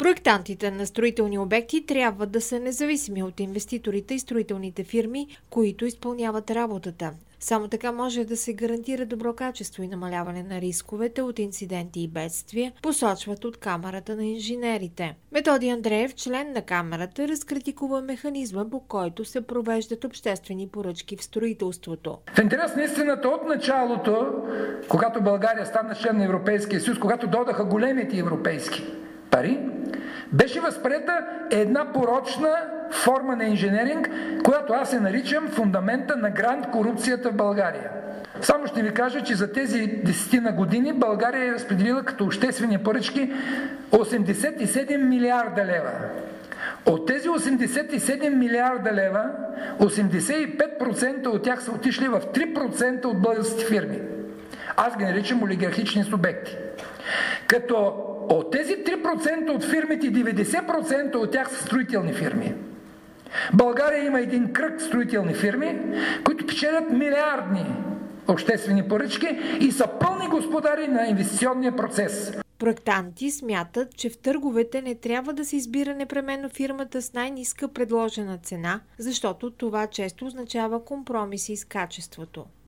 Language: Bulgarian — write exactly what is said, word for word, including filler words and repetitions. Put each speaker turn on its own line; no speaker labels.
Проектантите на строителни обекти трябва да са независими от инвеститорите и строителните фирми, които изпълняват работата. Само така може да се гарантира добро качество и намаляване на рисковете от инциденти и бедствия, посочват от Камарата на инженерите. Методи Андреев, член на Камарата, разкритикува механизма, по който се провеждат обществени поръчки в строителството.
В интерес на истината, от началото, когато България стана член на Европейския съюз, когато додаха големите европейски пари, беше възприета една порочна форма на инженеринг, която аз се наричам фундамента на гранд корупцията в България. Само ще ви кажа, че за тези десетина години България е разпределила като обществени поръчки осемдесет и седем милиарда лева. От тези осемдесет и седем милиарда лева, осемдесет и пет процента от тях са отишли в три процента от българските фирми. Аз ги наричам олигархични субекти. Като от тези три процента от фирмите, деветдесет процента от тях са строителни фирми. България има един кръг строителни фирми, които печелят милиардни обществени поръчки и са пълни господари на инвестиционния процес.
Проектанти смятат, че в търговете не трябва да се избира непременно фирмата с най-ниска предложена цена, защото това често означава компромиси с качеството.